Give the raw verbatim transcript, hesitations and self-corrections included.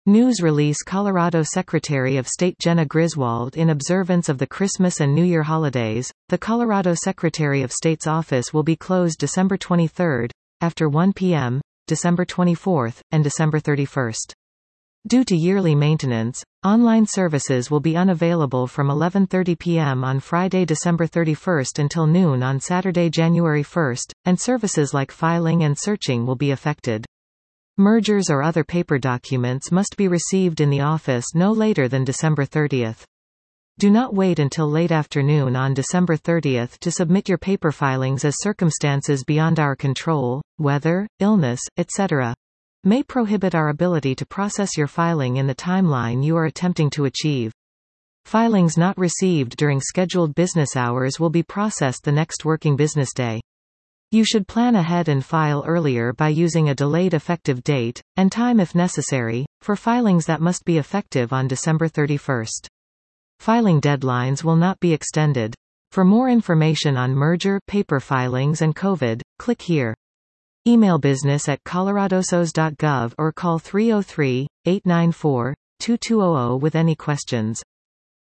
News release Colorado Secretary of State Jena Griswold. In observance of the Christmas and New Year holidays, the Colorado Secretary of State's office will be closed December twenty-third, after one p m, December twenty-fourth, and December thirty-first. Due to yearly maintenance, online services will be unavailable from eleven thirty p m on Friday, December thirty-first until noon on Saturday, January first, and services like filing and searching will be affected. Mergers or other paper documents must be received in the office no later than December thirtieth. Do not wait until late afternoon on December thirtieth to submit your paper filings, as circumstances beyond our control, weather, illness, et cetera, may prohibit our ability to process your filing in the timeline you are attempting to achieve. Filings not received during scheduled business hours will be processed the next working business day. You should plan ahead and file earlier by using a delayed effective date, and time if necessary, for filings that must be effective on December thirty-first. Filing deadlines will not be extended. For more information on merger, paper filings and COVID, click here. Email business at coloradosos dot gov or call three oh three, eight nine four, two two zero zero with any questions.